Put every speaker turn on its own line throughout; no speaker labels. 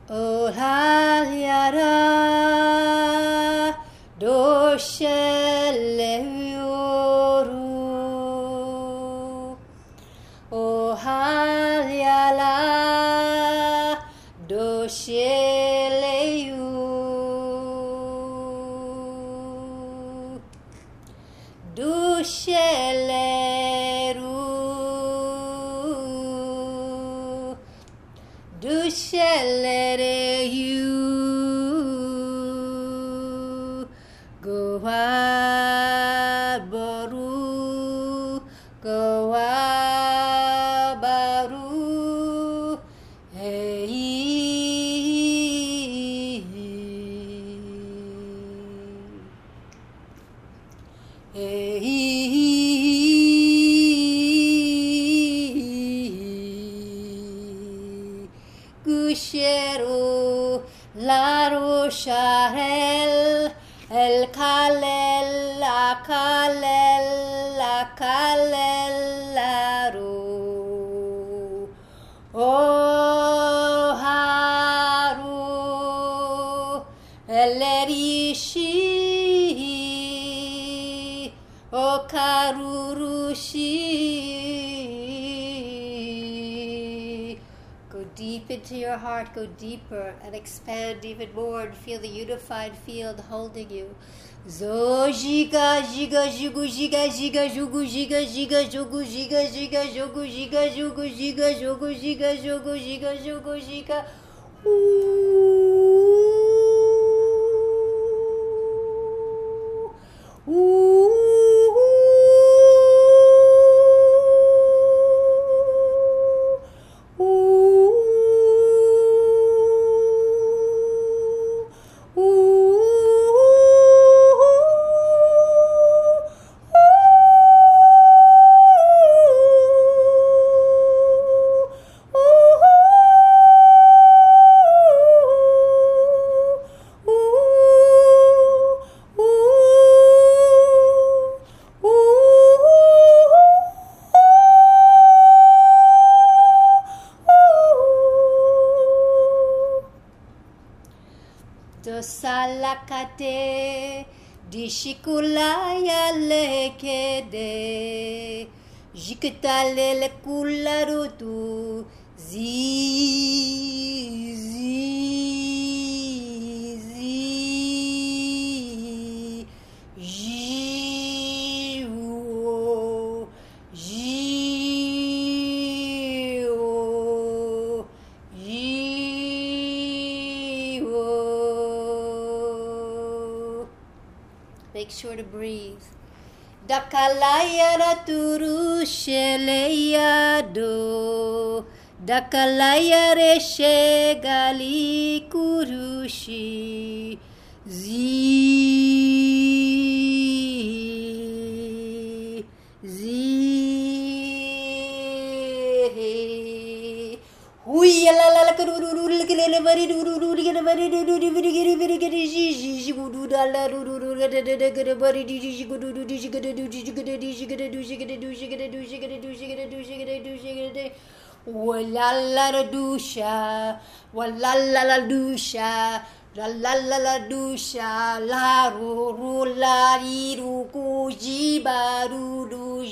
O halyara dosheleyoru. O halyala dosheleyu. Dusheleru. Dusheleyu. Gowabaru. Gowabaru. Hey. Gushero la rocharel el kalel la kalel la kalel la ro o haru elerishi o karurushi. Go deep into your heart, go deeper and expand even more and feel the unified field holding you. Zo jiga jiga jugu jiga jiga jugu jiga jiga jugu jiga jiga jugu jiga jugu jiga jugu jiga jugu jiga jugu jiga. Dosalakate dishikulaya lekede jikitale le kularutu zi jiwo Make sure to breathe. Dakalaya turu sheleyado. Dakalaya reshe gali kurushi. Huya la la la kururu likele bari duru likele bari duru very good ji gudu dalla duru gede bari ji gudu ji gede wala la dusha la la ru la ru ku ji baru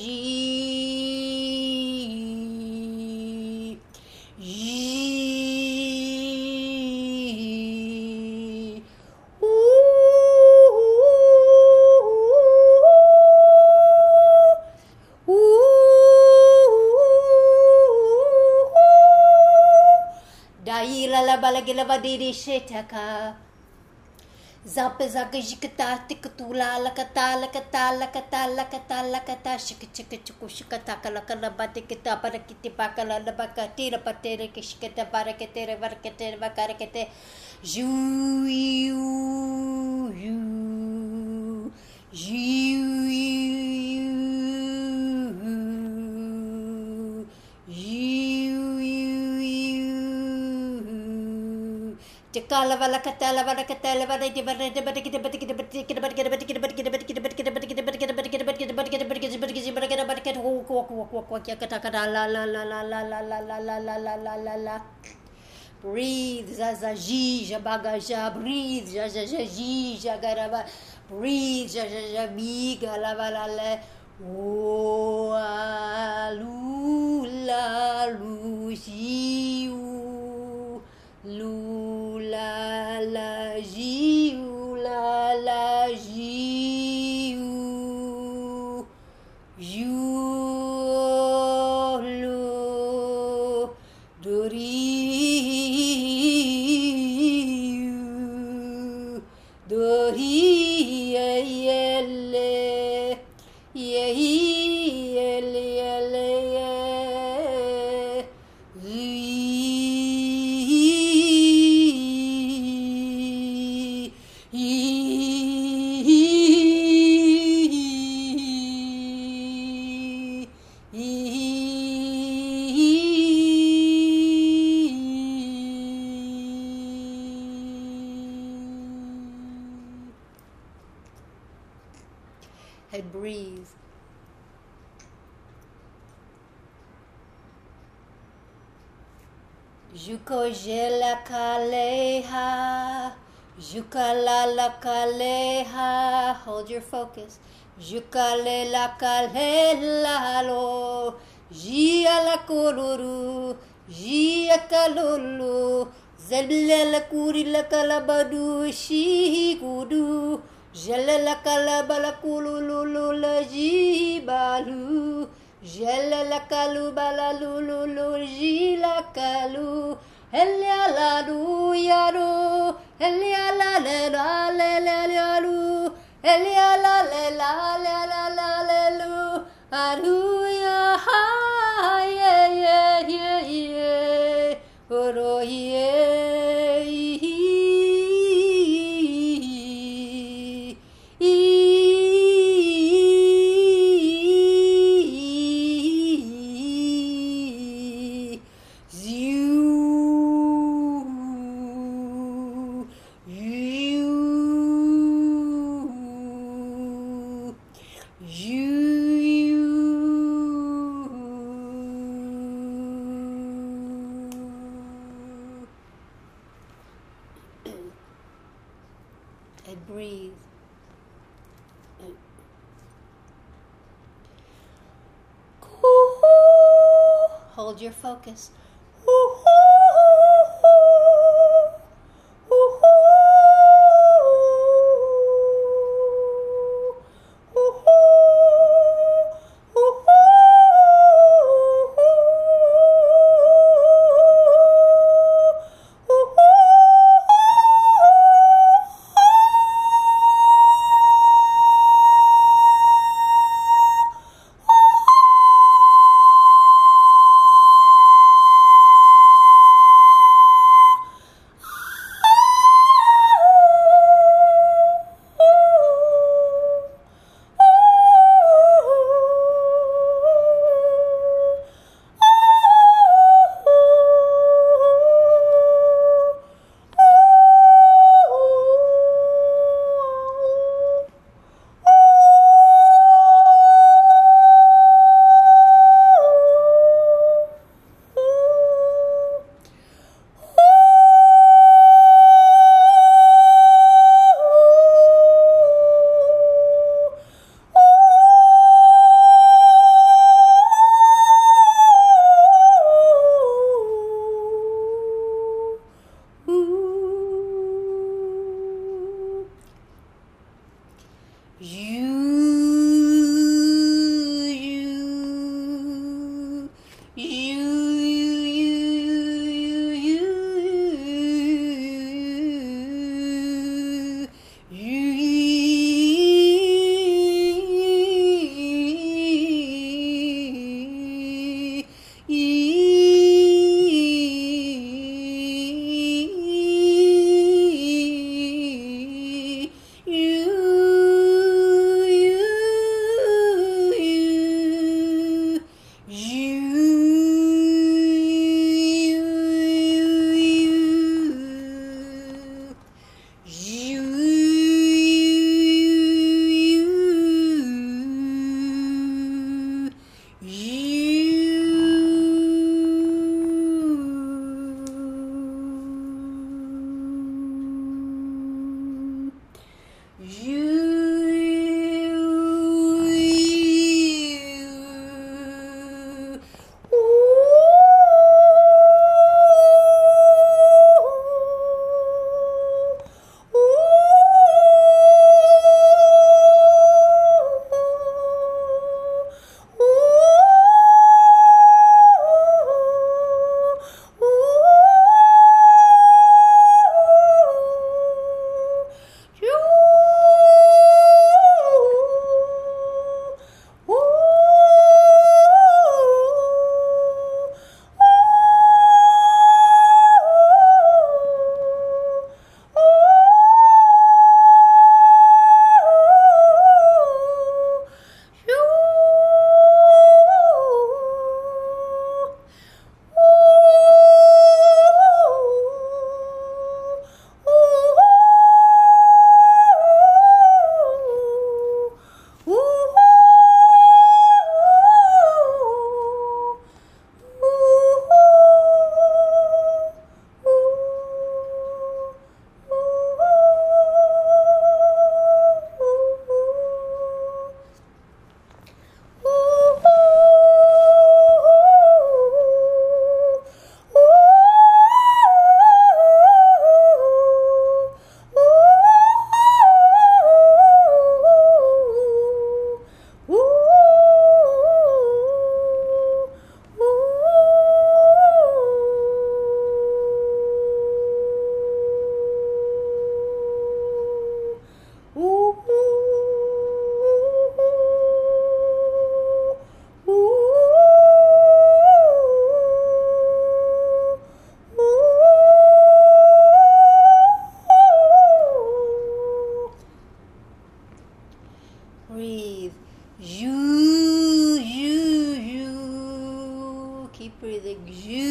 Daira la balagila badiri shetaka. Zampe zaka jikata tikatula la kata shika shikataka la kala batikita parakiti bakala la bakatira patere kishikata barakete varakete vakarakete Tikala vala katala vala katala vala di vala di vala kita bati kita bati kita bati kita bati kita bati kita bati kita bati kita bati kita bati kita bati kita bati kita bati kita bati kita bati kita bati kita bati kita walk ya kata kata la la la la la la la la la la la la la Breathe, zazaji, jabagaja. Breathe, jajaji, jagaraba. Breathe, jajajamiga, lavalale. O alula lujiu, lula la jiu, la jiu, julu doriu, doriele. Yeah, and breathe. Jukojela kaleha, jukalala kaleha. Hold your focus. Jukalela kalela lo, jia la koluru, jia kalulu, zelila kuri la kalabadu, shi kudu, jelala kalabala kululu la jibalu. Jela la kalu bala lulu lu jila kalu elia la lu yaru elia la le la le le yaru elia la le la le la la le lu aru ya ha ye ye ye ye oro ye and breathe. Hold your focus. feeling.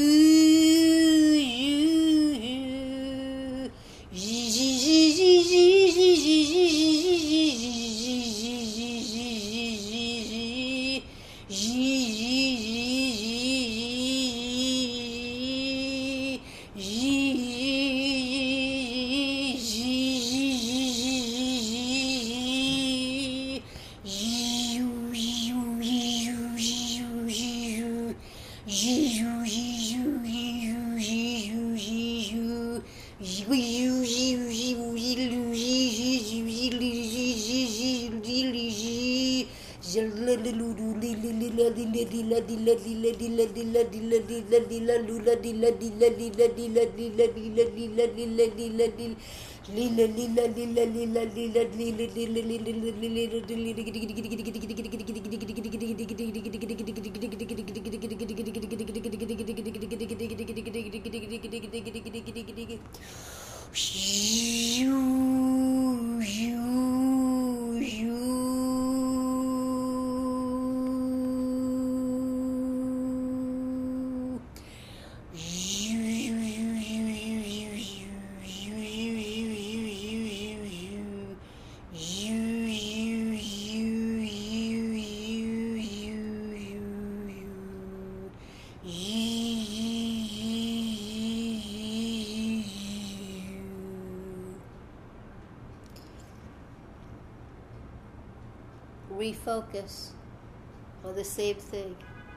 Refocus on the same thing.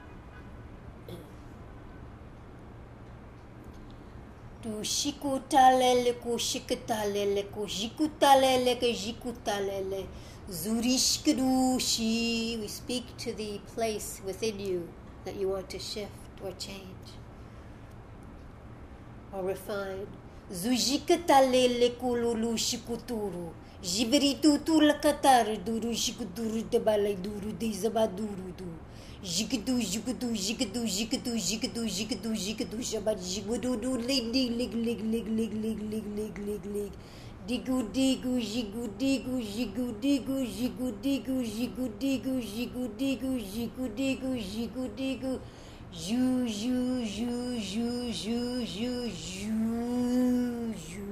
Tu shikutalele ku shikutalele ku jikutalele ku jikutalele zurishkudushi. We speak to the place within you that you want to shift or change or refine. Zujikatalele kululu shikuturu. Jibiritutu lakatar duru shikuturu de balai duru de zabaduru du. Jikidu jikidu jikidu jikidu jikidu jikidu jikidu shabat jigudu du lig lig lig lig lig lig lig lig lig lig lig digu digu jigu digu jigu digu jigu digu jigu digu jigu digu jigu digu jigu digu ju ju ju ju ju ju ju ju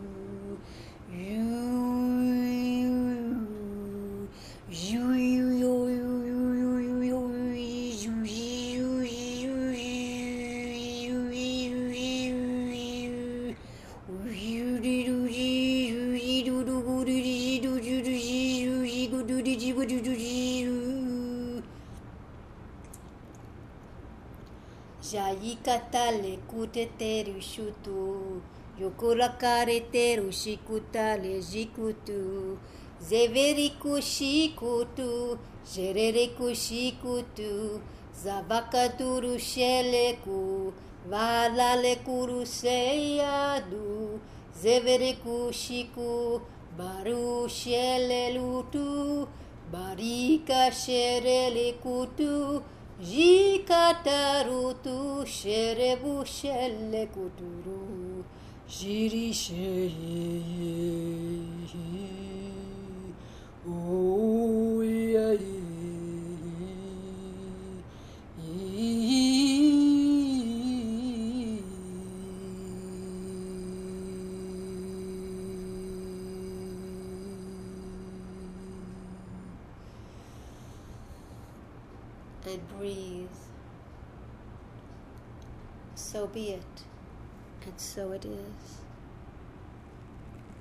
Jayikatale kuteteru shutu yokurakare teru shikutale jikutu zeveriku shikutu jereriku shikutu zabakaturu sheleku valale kuru seyadu zeveriku shiku baru shelelutu barika sherelikutu Jikatarutu sherebu shelle kuturu jiri sheye oh yeah and breathe. So be it, and so it is.